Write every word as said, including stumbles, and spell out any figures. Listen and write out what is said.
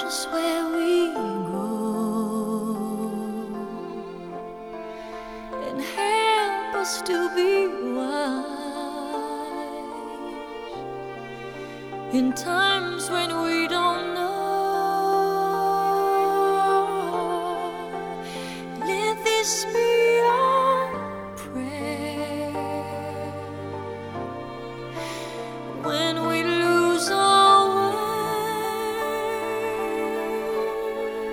is where we go and help us to be wise in times when we don't know. Let this